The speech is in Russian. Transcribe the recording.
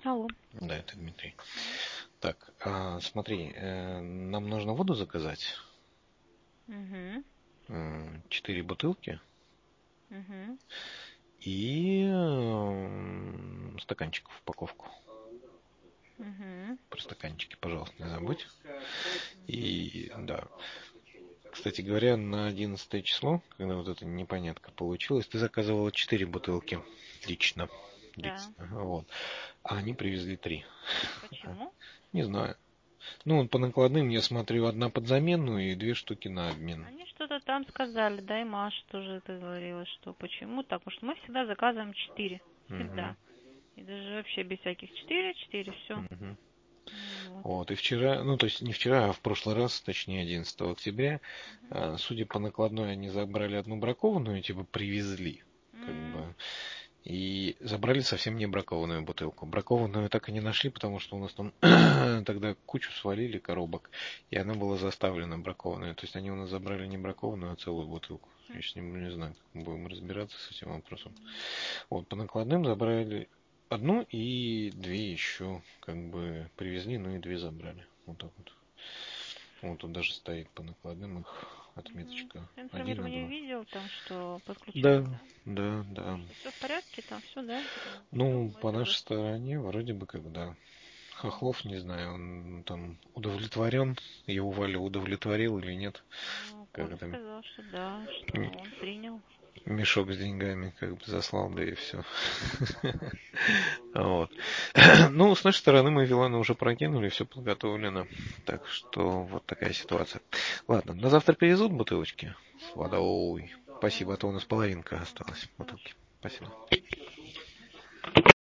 Алло. Да, это Дмитрий. Так, смотри, нам нужно воду заказать. Угу. 4 бутылки Угу. и стаканчик в упаковку. Угу. Про стаканчики, пожалуйста, не забудь. И да. Кстати говоря, на 11 число, когда вот эта непонятка получилась, ты заказывала 4 бутылки лично. Да. Вот. А они привезли 3. Почему? Не знаю. Ну, по накладным я смотрю, 1 под замену и 2 штуки на обмен. Они что-то там сказали, да, и Маша тоже это говорила, что почему так, потому что мы всегда заказываем 4. Всегда. Мгм. И даже вообще без всяких 4, все. Мгм. Вот. Вот, и вчера, ну, то есть не вчера, а в прошлый раз, точнее, 11 октября, судя по накладной, они забрали одну бракованную, типа привезли, как бы, и забрали совсем не бракованную бутылку. Бракованную так и не нашли, потому что у нас там тогда кучу свалили коробок, и она была заставлена бракованной. То есть они у нас забрали не бракованную, а целую бутылку. Я сейчас не знаю, как мы будем разбираться с этим вопросом. Вот, по накладным забрали одну и 2 еще, как бы, привезли, ну и 2 забрали. Вот так вот. Вот тут даже стоит по накладным их отметочка Ты 1 и информирование 2. видел, там, что подключали, Да, да? да, да. Что все в порядке, там все, да? Все, Ну, мы по нашей согласны. стороне, вроде бы, когда Хохлов, не знаю, он там удовлетворен, его Валя удовлетворил или нет. Ну, Как Коля это, сказал, что да, что он принял. мешок с деньгами как бы заслал, да и все. Вот. Ну, с нашей стороны мы Вилана уже прокинули, все подготовлено. Так что вот такая ситуация. Ладно, на завтра привезут бутылочки с Да, водой. да, Спасибо, а то у нас половинка ага, осталась хорошо. бутылки. Спасибо.